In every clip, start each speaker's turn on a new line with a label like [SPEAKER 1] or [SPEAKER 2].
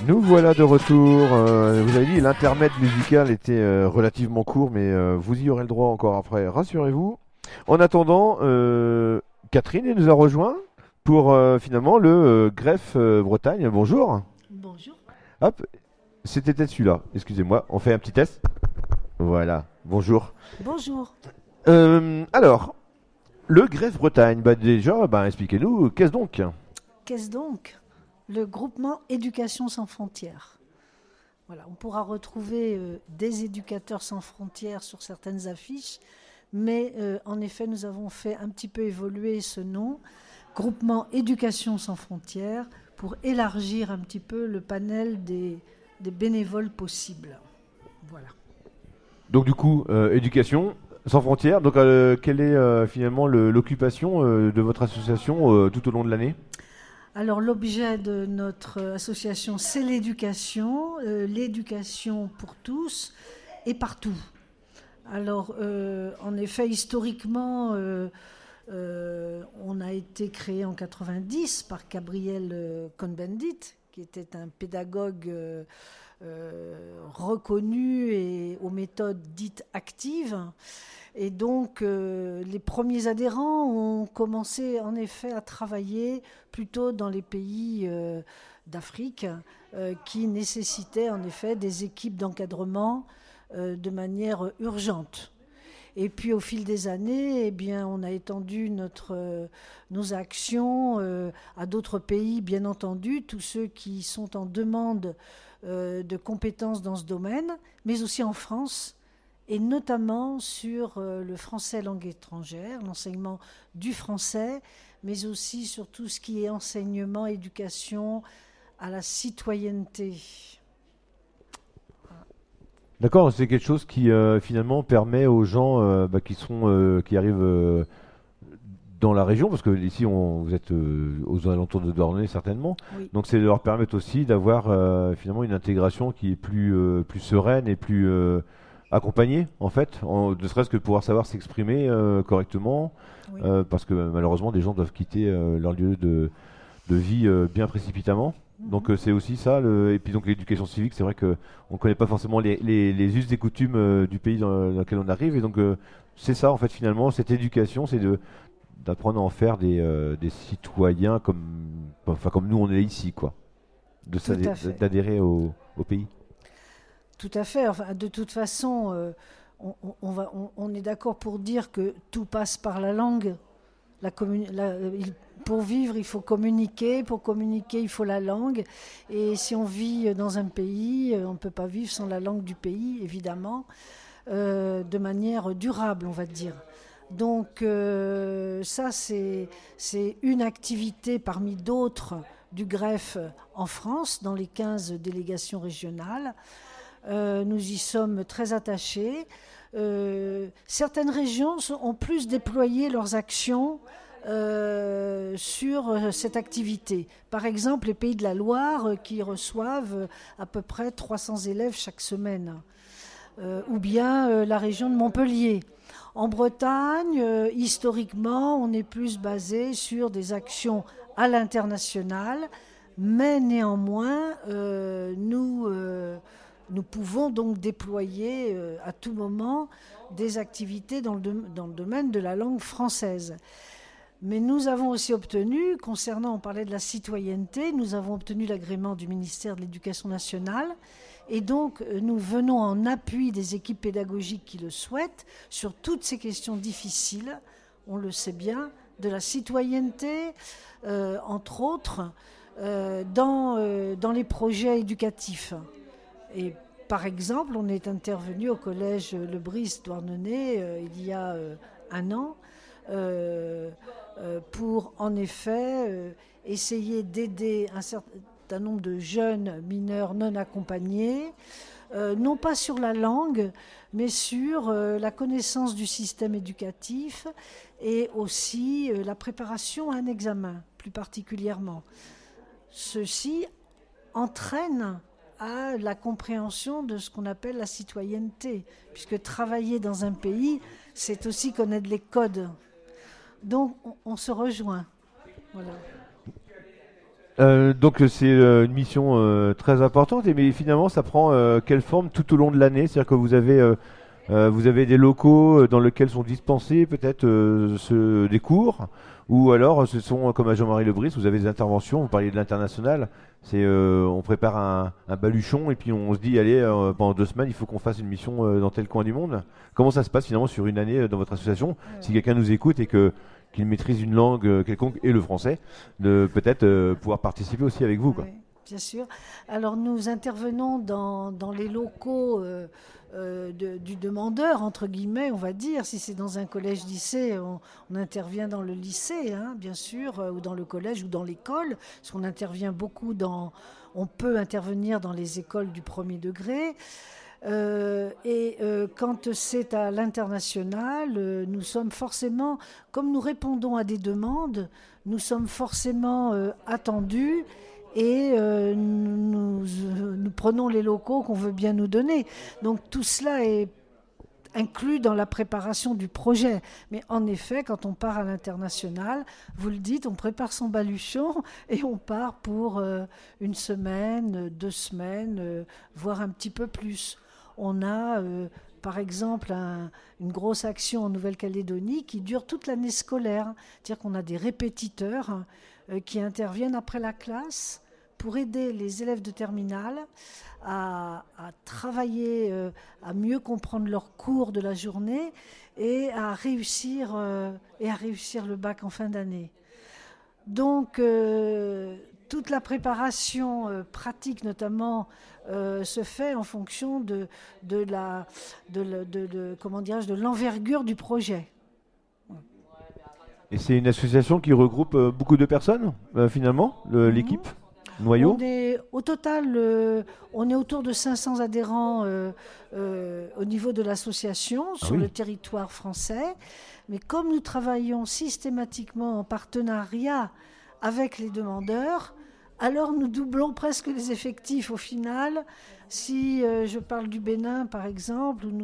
[SPEAKER 1] Nous voilà de retour. Vous avez dit l'intermède musical était relativement court, mais vous y aurez le droit encore après, rassurez-vous. En attendant, Catherine elle nous a rejoint pour finalement le Greffe Bretagne. Bonjour.
[SPEAKER 2] Bonjour.
[SPEAKER 1] Hop, c'était peut-être celui-là. Excusez-moi, on fait un petit test. Voilà, bonjour.
[SPEAKER 2] Bonjour.
[SPEAKER 1] Alors, le Greffe Bretagne, bah déjà, bah, expliquez-nous, qu'est-ce donc?
[SPEAKER 2] Qu'est-ce donc le groupement Éducation sans frontières? Voilà, on pourra retrouver des éducateurs sans frontières sur certaines affiches, mais en effet, nous avons fait un petit peu évoluer ce nom, groupement Éducation sans frontières, pour élargir un petit peu le panel des bénévoles possibles. Voilà.
[SPEAKER 1] Donc du coup, éducation sans frontières. Donc quelle est finalement l'occupation de votre association tout au long de l'année?
[SPEAKER 2] Alors l'objet de notre association, c'est l'éducation pour tous et partout. Alors en effet, historiquement, on a été créé en 90 par Gabriel Cohn-Bendit, qui était un pédagogue reconnu et aux méthodes dites actives. Et donc, les premiers adhérents ont commencé en effet à travailler plutôt dans les pays d'Afrique qui nécessitaient en effet des équipes d'encadrement de manière urgente. Et puis au fil des années, eh bien, on a étendu nos actions à d'autres pays, bien entendu, tous ceux qui sont en demande de compétences dans ce domaine, mais aussi en France, et notamment sur le français langue étrangère, l'enseignement du français, mais aussi sur tout ce qui est enseignement, éducation à la citoyenneté.
[SPEAKER 1] D'accord, c'est quelque chose qui finalement permet aux gens bah, qui arrivent dans la région, parce que ici vous êtes aux alentours de Douarnenez certainement,
[SPEAKER 2] Oui,
[SPEAKER 1] donc c'est de leur permettre aussi d'avoir finalement une intégration qui est plus sereine et plus accompagnée en fait, ne serait-ce que de pouvoir savoir s'exprimer correctement,
[SPEAKER 2] oui.
[SPEAKER 1] parce que malheureusement des gens doivent quitter leur lieu de vie bien précipitamment. Donc
[SPEAKER 2] Mhm.
[SPEAKER 1] c'est aussi ça, et puis donc l'éducation civique, c'est vrai que on ne connaît pas forcément les us et coutumes du pays dans lequel on arrive, et donc c'est ça en fait finalement, cette éducation, c'est d'apprendre à en faire des citoyens comme nous on est ici, quoi,
[SPEAKER 2] Tout à fait.
[SPEAKER 1] d'adhérer au pays.
[SPEAKER 2] Tout à fait. Enfin, de toute façon, on est d'accord pour dire que tout passe par la langue. Pour vivre, il faut communiquer. Pour communiquer, il faut la langue. Et si on vit dans un pays, on ne peut pas vivre sans la langue du pays, évidemment, de manière durable, on va dire. Donc ça, c'est une activité parmi d'autres du greffe en France, dans les 15 délégations régionales. Nous y sommes très attachés. Certaines régions ont plus déployé leurs actions sur cette activité. Par exemple, les Pays de la Loire qui reçoivent à peu près 300 élèves chaque semaine. Ou bien la région de Montpellier. En Bretagne, historiquement, on est plus basé sur des actions à l'international, mais néanmoins, nous pouvons donc déployer à tout moment des activités dans le domaine de la langue française. Mais nous avons aussi obtenu, concernant, on parlait de la citoyenneté, nous avons obtenu l'agrément du ministère de l'Éducation nationale. Et donc, nous venons en appui des équipes pédagogiques qui le souhaitent sur toutes ces questions difficiles, on le sait bien, de la citoyenneté, entre autres, dans les projets éducatifs. Et par exemple, on est intervenu au collège Le Brice Douarnenez il y a un an pour en effet essayer d'aider un certain nombre de jeunes mineurs non accompagnés, non pas sur la langue, mais sur la connaissance du système éducatif et aussi la préparation à un examen, plus particulièrement. Ceci entraîne à la compréhension de ce qu'on appelle la citoyenneté, puisque travailler dans un pays, c'est aussi connaître les codes. Donc on se rejoint. Voilà.
[SPEAKER 1] Donc c'est une mission très importante, mais finalement ça prend quelle forme tout au long de l'année? C'est-à-dire que vous avez des locaux dans lesquels sont dispensés peut-être des cours, ou alors ce sont comme à Jean-Marie Lebris, vous avez des interventions, vous parliez de l'international, c'est on prépare un baluchon et puis on se dit allez pendant 2 semaines il faut qu'on fasse une mission dans tel coin du monde. Comment ça se passe finalement sur une année dans votre association? Si quelqu'un nous écoute et qu'il maîtrise une langue quelconque et le français, de peut-être pouvoir participer aussi avec vous, quoi.
[SPEAKER 2] Oui, bien sûr. Alors nous intervenons dans les locaux du demandeur, entre guillemets, on va dire. Si c'est dans un collège-lycée, on intervient dans le lycée, hein, bien sûr, ou dans le collège ou dans l'école, parce qu'on intervient beaucoup on peut intervenir dans les écoles du premier degré. Quand c'est à l'international, nous sommes forcément, comme nous répondons à des demandes, nous sommes forcément attendus et nous prenons les locaux qu'on veut bien nous donner. Donc tout cela est inclus dans la préparation du projet. Mais en effet, quand on part à l'international, vous le dites, on prépare son baluchon et on part pour 1 semaine, 2 semaines, voire un petit peu plus. On a, par exemple, une grosse action en Nouvelle-Calédonie qui dure toute l'année scolaire. C'est-à-dire qu'on a des répétiteurs qui interviennent après la classe pour aider les élèves de terminale à travailler, à mieux comprendre leurs cours de la journée et à réussir le bac en fin d'année. Donc, toute la préparation pratique, notamment, se fait en fonction de l'envergure du projet.
[SPEAKER 1] Et c'est une association qui regroupe beaucoup de personnes, finalement, l'équipe, noyau?
[SPEAKER 2] Au total, on est autour de 500 adhérents au niveau de l'association sur le territoire français. Mais comme nous travaillons systématiquement en partenariat avec les demandeurs, alors nous doublons presque les effectifs au final. Si je parle du Bénin, par exemple, où nous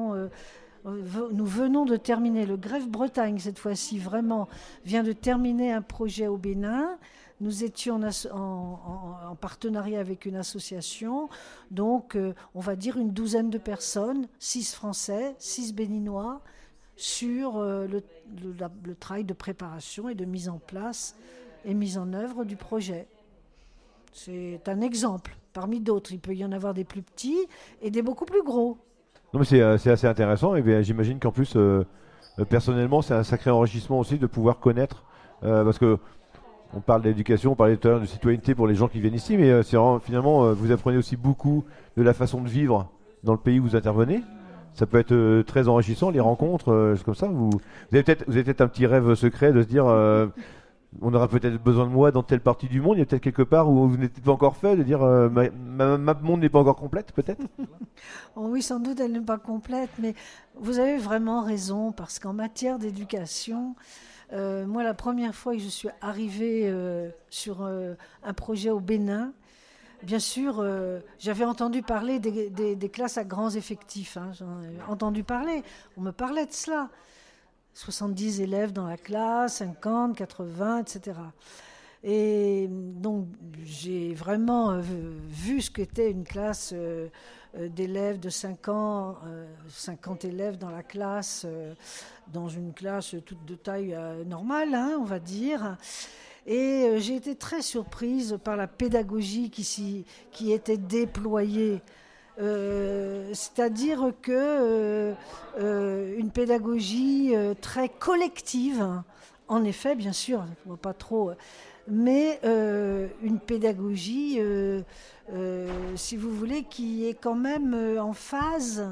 [SPEAKER 2] venons de terminer, le Grève-Bretagne, cette fois-ci, vraiment, vient de terminer un projet au Bénin. Nous étions en partenariat avec une association, donc on va dire une douzaine de personnes, 6 Français, 6 Béninois, sur le travail de préparation et de mise en place et mise en œuvre du projet. C'est un exemple parmi d'autres. Il peut y en avoir des plus petits et des beaucoup plus gros.
[SPEAKER 1] Non, mais c'est assez intéressant et bien, j'imagine qu'en plus, personnellement, c'est un sacré enrichissement aussi de pouvoir connaître, parce que on parle d'éducation, on parlait tout à l'heure de citoyenneté pour les gens qui viennent ici, mais finalement, vous apprenez aussi beaucoup de la façon de vivre dans le pays où vous intervenez. Ça peut être très enrichissant, les rencontres, comme ça. Vous avez peut-être un petit rêve secret de se dire, on aura peut-être besoin de moi dans telle partie du monde. Il y a peut-être quelque part où vous n'êtes pas encore fait, de dire, ma map monde n'est pas encore complète, peut-être.
[SPEAKER 2] Oh oui, sans doute, elle n'est pas complète, mais vous avez vraiment raison, parce qu'en matière d'éducation, moi, la première fois que je suis arrivée sur un projet au Bénin, bien sûr, j'avais entendu parler des classes à grands effectifs. Hein, j'en ai entendu parler. On me parlait de cela. 70 élèves dans la classe, 50, 80, etc. Et donc, j'ai vraiment vu ce qu'était une classe d'élèves de 5 ans, 50 élèves dans la classe, dans une classe toute de taille normale, hein, on va dire. Et j'ai été très surprise par la pédagogie qui était déployée. C'est-à-dire que une pédagogie très collective, en effet, bien sûr, pas trop, mais une pédagogie, si vous voulez, qui est quand même en phase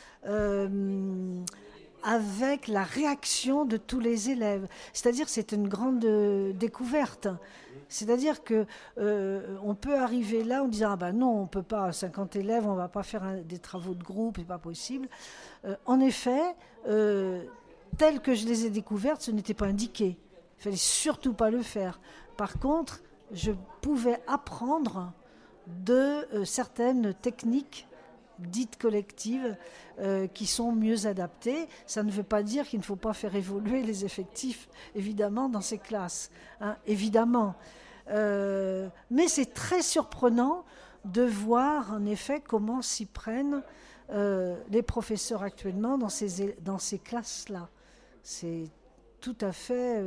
[SPEAKER 2] avec la réaction de tous les élèves. C'est-à-dire que c'est une grande découverte. C'est-à-dire que on peut arriver là en disant « Ah ben non, on ne peut pas, 50 élèves, on ne va pas faire des travaux de groupe, c'est pas possible. » En effet, telles que je les ai découvertes, ce n'était pas indiqué. Il ne fallait surtout pas le faire. Par contre, je pouvais apprendre de certaines techniques dites collectives qui sont mieux adaptées. Ça ne veut pas dire qu'il ne faut pas faire évoluer les effectifs, évidemment, dans ces classes. Hein, évidemment. Mais c'est très surprenant de voir en effet comment s'y prennent les professeurs actuellement dans ces classes-là. C'est tout à fait,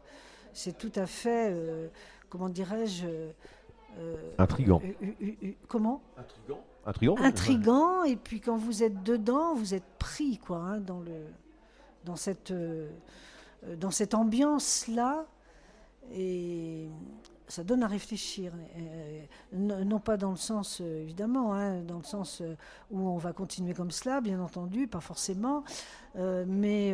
[SPEAKER 2] comment dirais-je,
[SPEAKER 1] Intriguant.
[SPEAKER 2] comment
[SPEAKER 1] Intriguant.
[SPEAKER 2] Intriguant, et puis quand vous êtes dedans, vous êtes pris quoi, hein, dans cette ambiance-là, et ça donne à réfléchir. Non pas dans le sens, évidemment, hein, dans le sens où on va continuer comme cela, bien entendu, pas forcément, mais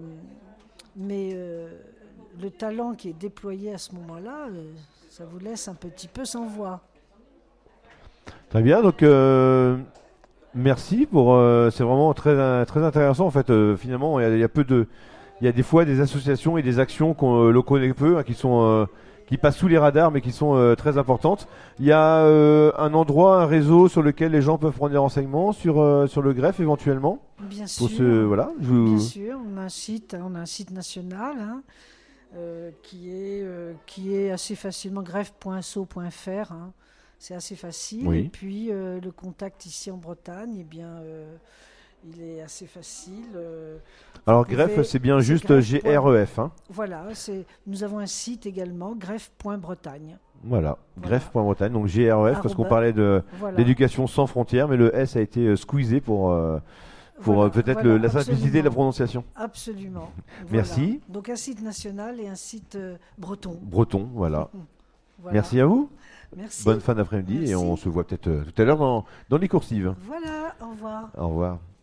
[SPEAKER 2] le talent qui est déployé à ce moment-là, ça vous laisse un petit peu sans voix.
[SPEAKER 1] Très bien, donc merci pour. C'est vraiment très, très intéressant en fait. Finalement, il y a des fois des associations et des actions l'on connaît peu, hein, qui passent sous les radars, mais qui sont très importantes. Il y a un endroit, un réseau sur lequel les gens peuvent prendre des renseignements sur le greffe éventuellement.
[SPEAKER 2] Bien
[SPEAKER 1] Pour
[SPEAKER 2] sûr.
[SPEAKER 1] voilà,
[SPEAKER 2] Bien sûr, on a un site national, hein, qui est assez facilement greffe.so.fr. Hein. C'est assez facile.
[SPEAKER 1] Oui.
[SPEAKER 2] Et puis le contact ici en Bretagne, eh bien, il est assez facile.
[SPEAKER 1] Alors greffe, c'est bien juste GREF. Hein.
[SPEAKER 2] Voilà, nous avons un site également, greffe.bretagne.
[SPEAKER 1] Voilà, greffe.bretagne, donc GREF, parce qu'on parlait d'éducation sans frontières, mais le S a été squeezé pour peut-être la simplicité de la prononciation.
[SPEAKER 2] Absolument.
[SPEAKER 1] Merci.
[SPEAKER 2] Voilà. Donc un site national et un site breton.
[SPEAKER 1] Breton, voilà.
[SPEAKER 2] Voilà.
[SPEAKER 1] Merci à vous.
[SPEAKER 2] Merci.
[SPEAKER 1] Bonne fin d'après-midi et on se voit peut-être tout à l'heure dans les coursives.
[SPEAKER 2] Voilà, au revoir.
[SPEAKER 1] Au revoir.